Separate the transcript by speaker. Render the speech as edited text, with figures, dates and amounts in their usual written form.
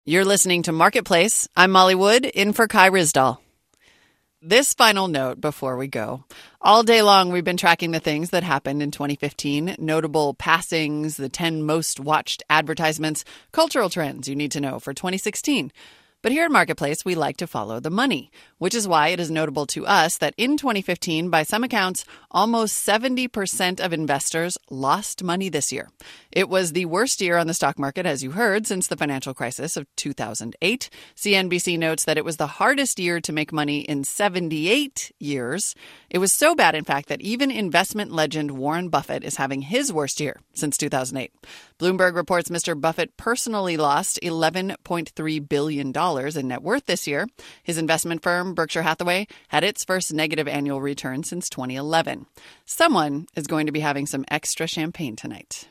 Speaker 1: You're listening to Marketplace. I'm Molly Wood, in for Kai Ryssdal. This final note before we go. All day long, we've been tracking the things that happened in 2015, notable passings, the 10 most watched advertisements, cultural trends you need to know for 2016. But here at Marketplace, we like to follow the money, which is why it is notable to us that in 2015, by some accounts, almost 70% of investors lost money this year. It was the worst year on the stock market, as you heard, since the financial crisis of 2008. CNBC notes that it was the hardest year to make money in 78 years. It was so bad, in fact, that even investment legend Warren Buffett is having his worst year since 2008. Bloomberg reports Mr. Buffett personally lost $11.3 billion in net worth this year. His investment firm, Berkshire Hathaway, had its first negative annual return since 2011. Someone is going to be having some extra champagne tonight.